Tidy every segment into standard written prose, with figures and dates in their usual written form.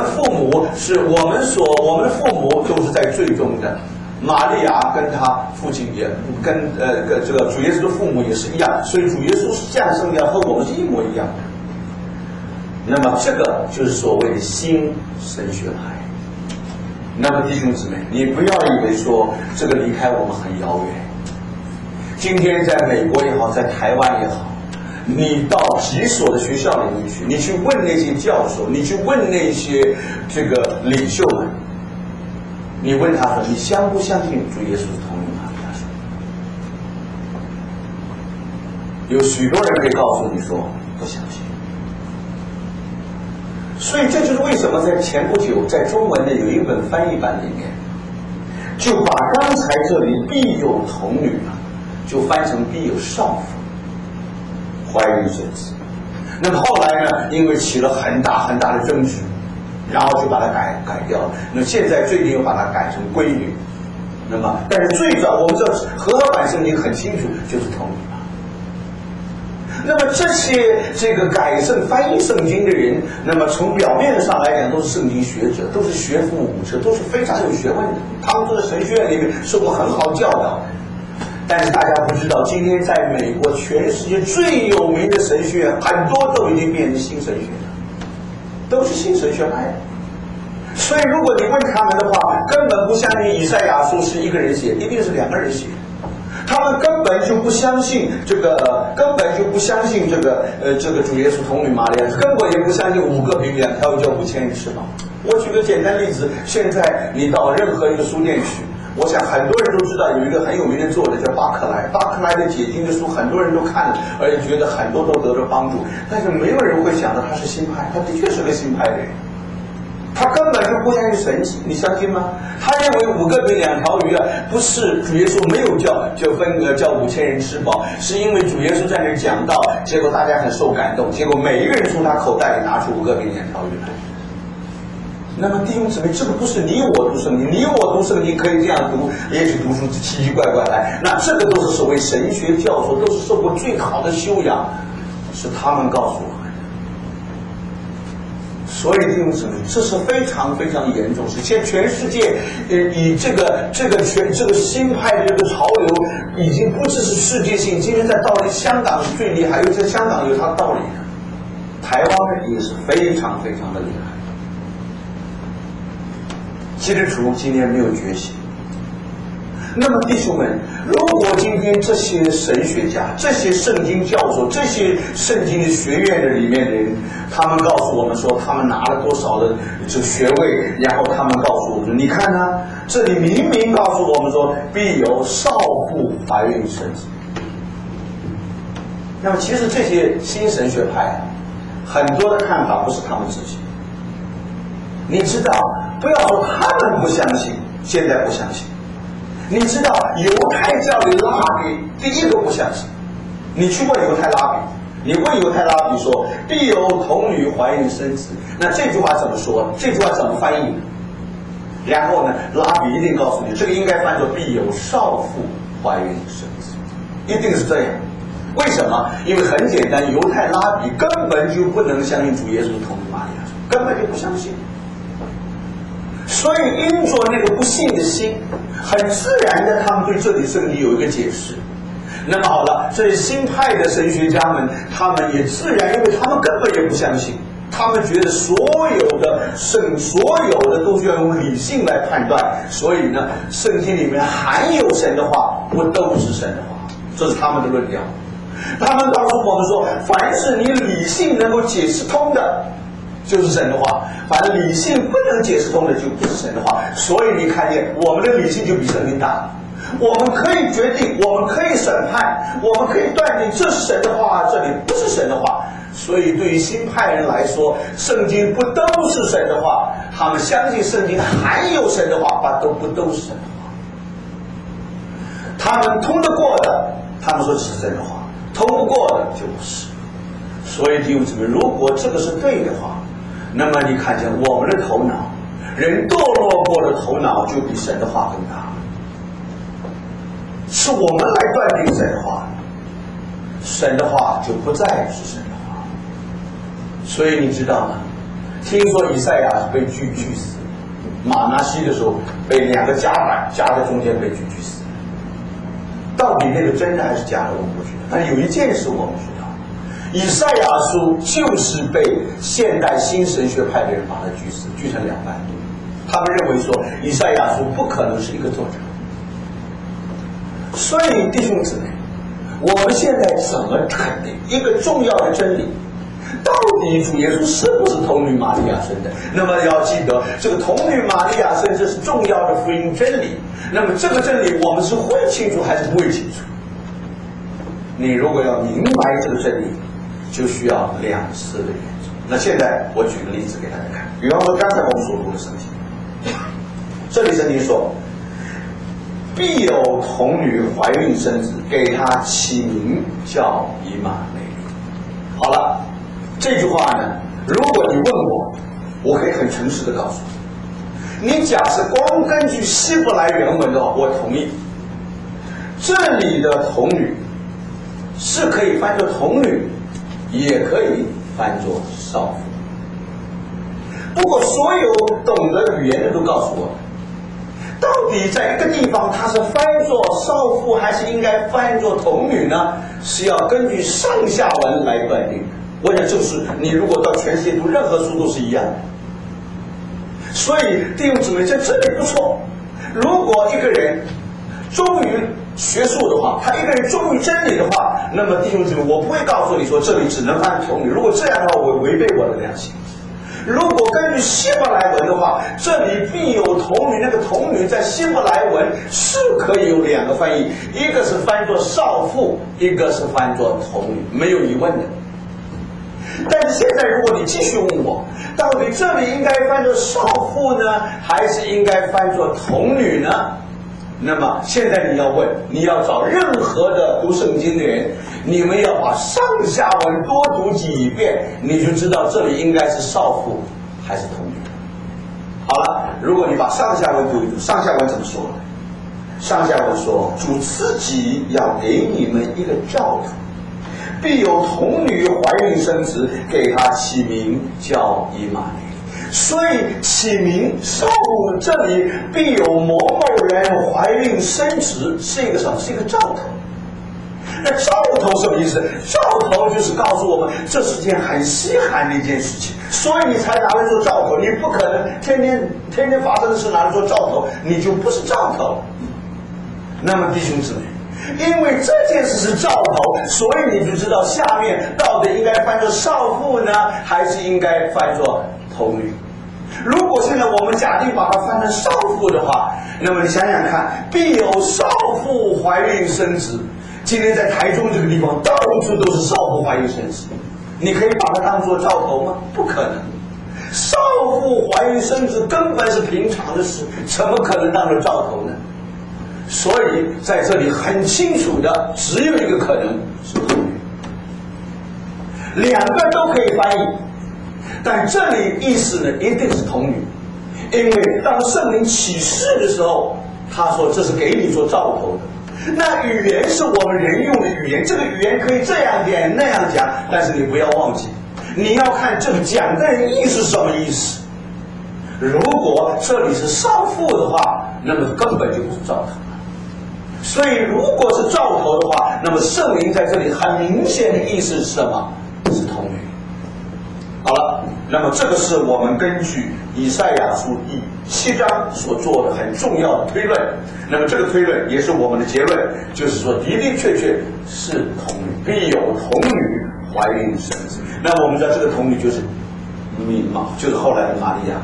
父母是我们的父母都是在最终的。玛利亚跟他父亲也跟这个主耶稣的父母也是一样，所以主耶稣是降生的和我们是一模一样的。那么这个就是所谓的新神学派。那么弟兄姊妹，你不要以为说这个离开我们很遥远。今天在美国也好，在台湾也好，你到几所的学校里面去，你去问那些教授，你去问那些这个领袖们，你问他说：“你相不相信主耶稣是同一玛利亚说？”有许多人可以告诉你说不相信。所以这就是为什么在前不久在中文的有一本翻译版里面，就把刚才这里必有童女啊，就翻成必有少妇怀孕生子。那么后来呢，因为起了很大很大的争执，然后就把它改掉了。那么现在最近又把它改成闺女。那么但是最早我们这和合版圣经很清楚，就是童女。那么这些这个改圣翻译圣经的人，那么从表面上来讲都是圣经学者，都是学富五车，都是非常有学问的，他们都在神学院里面受过很好教导。但是大家不知道，今天在美国全世界最有名的神学院，很多都已经变成新神学了，都是新神学派的。所以如果你问他们的话，根本不相信以赛亚书是一个人写，一定是两个人写。他们根本就不相信这个主耶稣童女玛利亚，根本也不相信5个饼2条鱼叫5000人吃饱。我举个简单例子，现在你到任何一个书店去，我想很多人都知道有一个很有名的作者叫巴克莱的解经的书很多人都看了，而且觉得很多都得了帮助，但是没有人会想到他是新派，他的确是个新派的人。他根本就不相信神迹，你相信吗？他认为5个饼2条鱼啊，不是主耶稣没有叫5000人吃饱，是因为主耶稣在那讲道，结果大家很受感动，结果每一个人从他口袋里拿出5个饼2条鱼来。那么弟兄姊妹，这个不是你我读圣经，你我读圣经可以这样读，也许读出奇奇怪怪来，那这个都是所谓神学教授，都是受过最好的修养，是他们告诉我们。所以弟兄姊妹，这是非常非常严重。现在全世界以这个新派的这个潮流，已经不只是世界性。今天在道理，香港最厉害，因为在香港有它的道理的，台湾也是非常非常的厉害。基督徒今天没有觉醒。那么弟兄们，如果今天这些神学家、这些圣经教授、这些圣经的学院的里面的人，他们告诉我们说他们拿了多少的这个学位，然后他们告诉我们说，你看呢，这里明明告诉我们说必有少妇怀孕生子。那么其实这些新神学派很多的看法不是他们自己，你知道，不要说他们不相信，现在不相信。你知道犹太教的拉比第一个不相信，你去问犹太拉比，你问犹太拉比说必有童女怀孕生子，那这句话怎么说？这句话怎么翻译呢？然后呢，拉比一定告诉你，这个应该翻作必有少妇怀孕生子，一定是这样。为什么？因为很简单，犹太拉比根本就不能相信主耶稣童女玛利亚，根本就不相信。所以因着那个不信的心，很自然的他们对这里圣经有一个解释。那么好了，这些新派的神学家们，他们也自然，因为他们根本也不相信，他们觉得所有的都需要用理性来判断，所以呢，圣经里面含有神的话不都是神的话，这是他们的论调。他们告诉我们说，凡是你理性能够解释通的就是神的话，反正理性不能解释通的就不是神的话。所以你看见我们的理性就比圣经大，我们可以决定，我们可以审判，我们可以断定这是神的话，这里不是神的话。所以对于新派人来说，圣经不都是神的话，他们相信圣经含有神的话，不都是神的话。他们通得过的，他们说是神的话，通不过的就不是。所以弟兄姊妹，如果这个是对的话，那么你看见我们的头脑，人堕落过的头脑就比神的话更大，是我们来断定神的话，神的话就不再是神的话。所以你知道吗？ 听说以赛亚被锯死，马拿西的时候被2个夹板夹在中间被锯死。到底那个真的还是假的，我们不知道。但有一件事我们知道，以赛亚书就是被现代新神学派的人把它锯成2半。他们认为说以赛亚书不可能是一个作者。所以弟兄姊妹，我们现在怎么肯定一个重要的真理？到底主耶稣是不是童女玛利亚生的？那么要记得，这个童女玛利亚生这是重要的福音真理。那么这个真理我们是会清楚还是不会清楚？你如果要明白这个真理，就需要2次的原则。那现在我举个例子给大家看，比方说刚才我们所读的圣经，这里圣经说，必有童女怀孕生子，给她起名叫以马内利。好了，这句话呢，如果你问我，我可以很诚实的告诉你，你假设光根据希伯来原文的话，我同意。这里的童女是可以翻作童女，也可以翻作少妇。不过所有懂得语言的都告诉我，到底在一个地方它是翻作少妇还是应该翻作童女呢？是要根据上下文来断定的。我想就是你如果到全世界读任何书都是一样的。所以弟兄姊妹在这里不错，如果一个人忠于学术的话，他一个人忠于真理的话，那么弟兄姊妹，我不会告诉你说这里只能翻童女，如果这样的话我违背我的良心。如果根据希伯来文的话，这里必有童女，那个童女在希伯来文是可以有2个翻译，一个是翻作少妇，一个是翻作童女，没有疑问的。但是现在如果你继续问我，到底这里应该翻作少妇呢，还是应该翻作童女呢？那么现在你要问，你要找任何的读圣经的人，你们要把上下文多读几遍，你就知道这里应该是少妇还是童女。好了，如果你把上下文读一读，上下文怎么说呢？上下文说，主自己要给你们一个兆头，必有童女怀孕生子，给她起名叫以马内利。所以起名少妇这里必有某某人怀孕生子，是一个什么？是一个兆头。那兆头什么意思？兆头就是告诉我们这是件很稀罕的一件事情，所以你才拿来做兆头。你不可能天天发生的事拿来做兆头，你就不是兆头。那么弟兄姊妹，因为这件事是兆头，所以你就知道下面到底应该翻作少妇呢，还是应该翻作童女。如果现在我们假定把它翻成少妇的话，那么你想想看，必有少妇怀孕生子。今天在台中这个地方到处都是少妇怀孕生子，你可以把它当作兆头吗？不可能。少妇怀孕生子根本是平常的事，怎么可能当作兆头呢？所以在这里很清楚的只有一个可能是童女，2个都可以翻译，但这里意思呢一定是童女，因为当圣灵启示的时候，他说这是给你做兆头的。那语言是我们人用的语言，这个语言可以这样讲那样讲，但是你不要忘记，你要看这个讲的人意思是什么意思。如果这里是少妇的话，那么根本就不是兆头。所以如果是兆头的话，那么圣灵在这里很明显的意思是什么？是童女。好了，那么这个是我们根据以赛亚书第7章所做的很重要的推论。那么这个推论也是我们的结论，就是说的的确确是童女，必有童女怀孕生子。那么我们知道这个童女就是就是后来的玛利亚。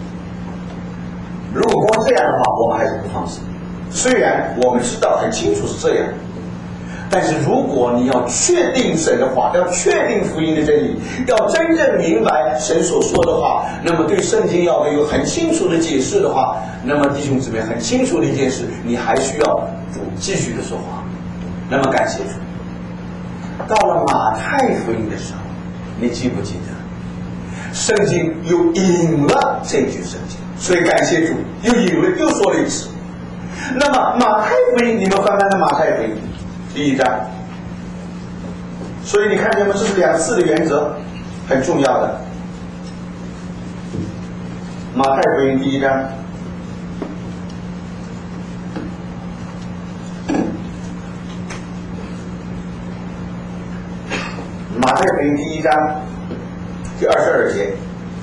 如果光这样的话，我们还是不放心。虽然我们知道很清楚是这样，但是如果你要确定神的话，要确定福音的真理，要真正明白神所说的话，那么对圣经要有很清楚的解释的话，那么弟兄姊妹很清楚的一件事，你还需要主继续的说话。那么感谢主，到了马太福音的时候，你记不记得圣经又引了这句圣经？所以感谢主，又引了，又说了一次。那么马太福音，你们翻翻的马太福音第1章，所以你看见吗？这是2次的原则，很重要的。 马太福音第1章。马太福音第1章第22节，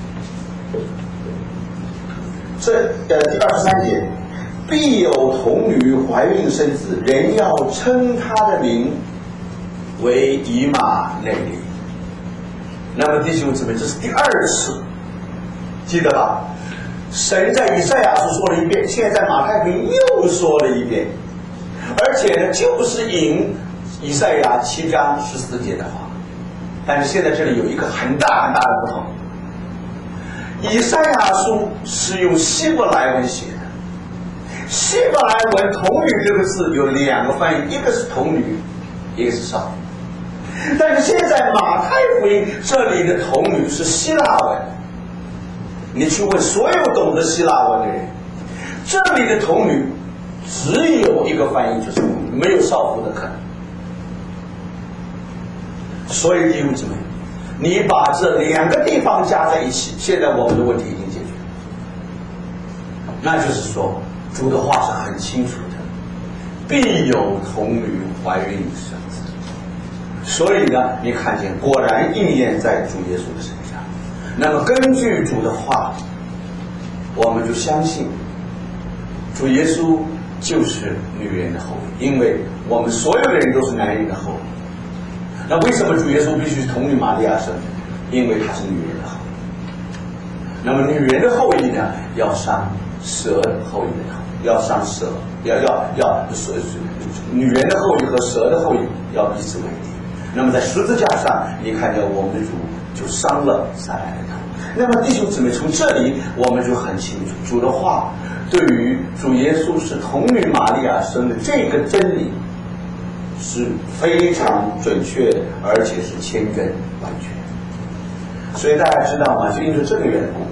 第23节，必有童女怀孕生子，人要称他的名为以马内利。那么弟兄姊妹，这是第2次，记得吧？神在以赛亚书说了一遍，现在马太福音又说了一遍，而且呢，就是引以赛亚7章14节的话。但是现在这里有一个很大很大的不同，以赛亚书是用希伯来文写的，希伯来文童女这个字有2个翻译，一个是童女，一个是少女。但是现在马太福音这里的童女是希腊文，你去问所有懂得希腊文的人，这里的童女只有一个翻译，就是没有少妇的可能。所以弟兄姊妹，你把这2个地方加在一起，现在我们的问题已经解决了。那就是说，主的话是很清楚的，必有童女怀孕生子。所以呢，你看见果然应验在主耶稣的身上。那么根据主的话，我们就相信主耶稣就是女人的后裔，因为我们所有的人都是男人的后裔。那为什么主耶稣必须是童女玛利亚生的？因为她是女人的后裔。那么女人的后裔呢，要上蛇后裔的头，要上蛇，女人的后裔和蛇的后裔要彼此为敌。那么在十字架上，你看见我们的主就伤了撒旦的头。那么弟兄姊妹，从这里我们就很清楚，主的话对于主耶稣是童女玛利亚生的这个真理是非常准确，而且是千真万确。所以大家知道吗？就因着这个缘故，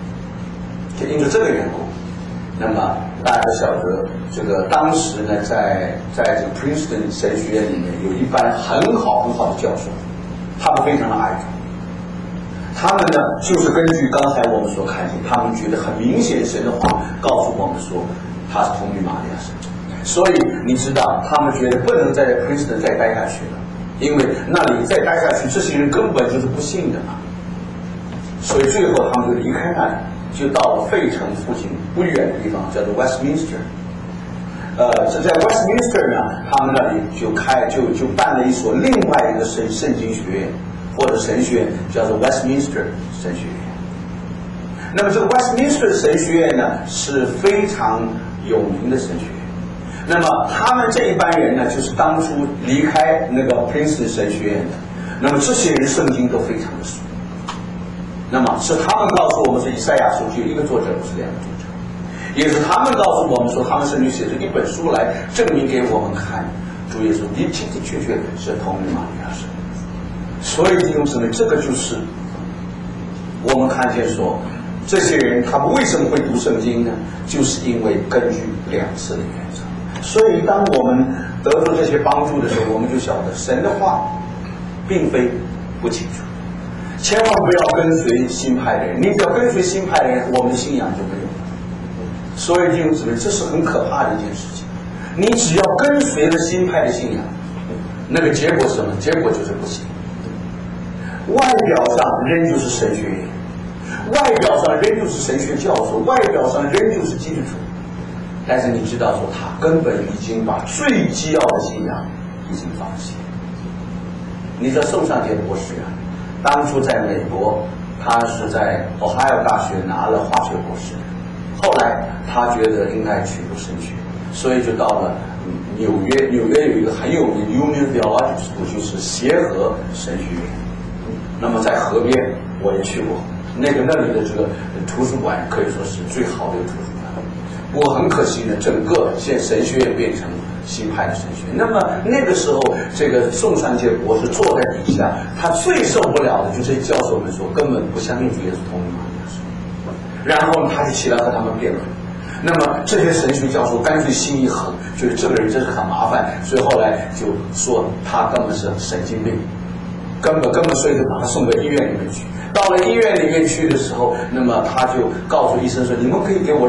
那么大家都晓得，这个当时呢，在这个 Princeton 神学院里面有一班很好的教授，他们非常的爱主。他们呢，就是根据刚才我们所看见，他们觉得很明显，神的话告诉我们说，他是童女玛利亚生的。所以你知道，他们觉得不能在 Princeton 再待下去了，因为那里再待下去，这些人根本就是不信的嘛。所以最后他们就离开那里，就到了费城附近不远的地方，叫做 Westminster。这在 Westminster 呢，他们那里就办了一所另外一个圣经学院或者神学院，叫做 Westminster 神学院。那么这个 Westminster 神学院呢，是非常有名的神学院。那么他们这一班人呢，就是当初离开那个 Princeton 神学院的。那么这些人圣经都非常的熟。那么是他们告诉我们说，以赛亚书只有一个作者，不是2个作者。也是他们告诉我们说，他们甚至写出一本书来证明给我们看，主耶稣的确是童女玛利亚生。所以弟兄姊妹，这个就是我们看见说，这些人他们为什么会读圣经呢？就是因为根据2次的原则。所以当我们得到这些帮助的时候，我们就晓得神的话并非不清楚。千万不要跟随新派的人，你只要跟随新派的人，我们的信仰就没有了。所以弟兄姊妹，这是很可怕的一件事情。你只要跟随了新派的信仰，那个结果是什么？结果就是不行。外表上仍旧是神学院，外表上仍旧是神学教授，外表上仍旧是基督徒，但是你知道说，他根本已经把最基要的信仰已经放弃。你知道宋尚杰博士啊，当初在美国，他是在 Ohio 大学拿了化学博士，后来他觉得应该去读神学，所以就到了纽约有一个很有名的 Union Theological School， 就是协和神学院。那么在河边我也去过，那里的这个图书馆可以说是最好的一个图书馆。不过很可惜呢，整个现神学院变成新派的神学。那么那个时候，这个宋传杰博士坐在底下，他最受不了的就是教授们说根本不相信主耶稣童女玛利亚生，然后他就起来和他们辩论。那么这些神学教授干脆心一横，觉得这个人真是很麻烦，所以后来就说他根本是神经病。 根本，所以就把他送到医院里面去。到了医院里面去的时候，那么他就告诉医生说：“你们可以给我